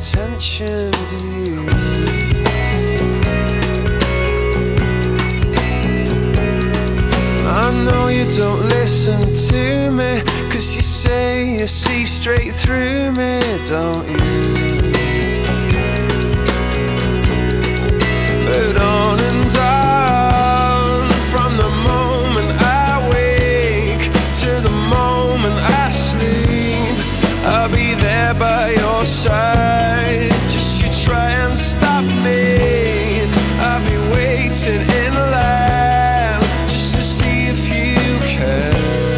attention to you. I know you don't listen to me, 'cause you say you see straight through me, don't you? But on and on, from the moment I wake to the moment I sleep, I'll be there by your side. Just you try and stop me, I'll be waiting in line just to see if you can.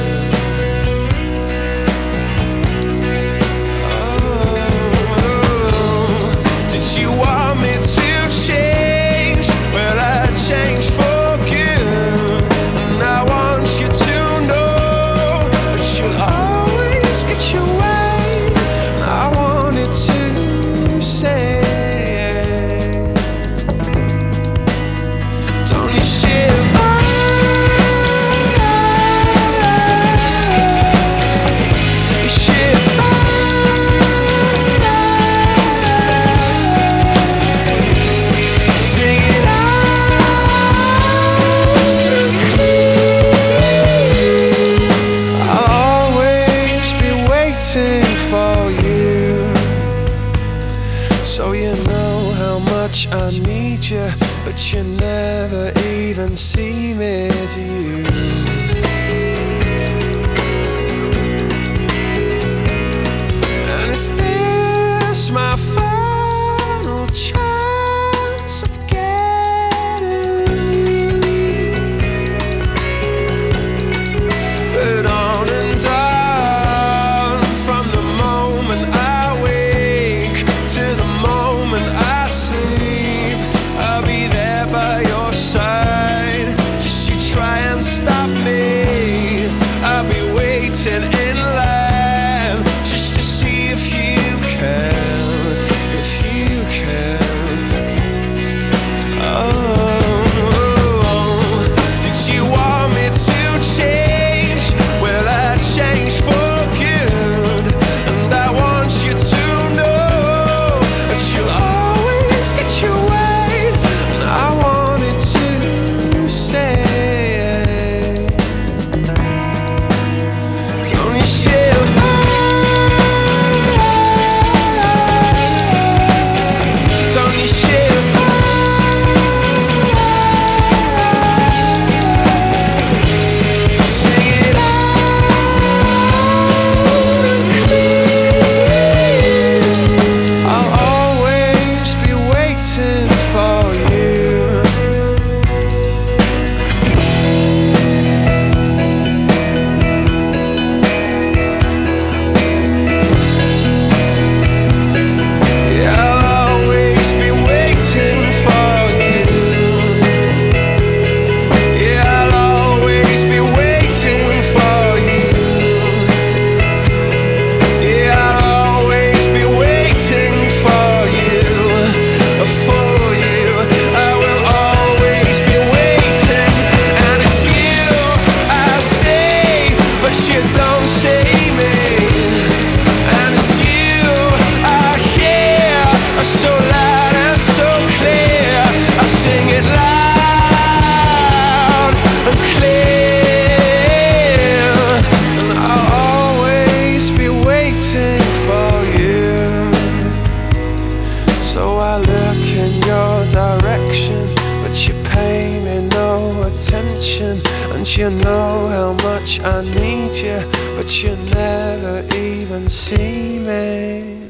Oh, did you want me to change? Well, I changed for good, and I want you to know that you'll always get your way. I wanted to say, don't you shiver? You shiver. Sing it out. I'll always be waiting for you, so you know how much I need you, but you never even see me, do you? And is this my final chance of getting? But on and on, from the moment I wake to the moment I sleep, I'll be there by your side. Just you try and stop me, I'll be waiting in line just to see if you can, if you can. Oh, did you want me to change? Well, I changed for good, and I want you to know that you'll always get your way. And I wanted to say, don't you shiver? Don't you shiver? Sing it out. I'll always be waiting for you. Yeah, I'll always be waiting for you. Yeah, I'll always be waiting for you. Yeah, I'll always be waiting for you. For you, I will always be waiting. And it's you I say, but you don't see me. And it's you I hear, so loud and so clear. I sing it loud and clear. And I'll always be waiting for you. So I look in your direction, but you pay me no attention. And you know how much I need you, but you never even see me.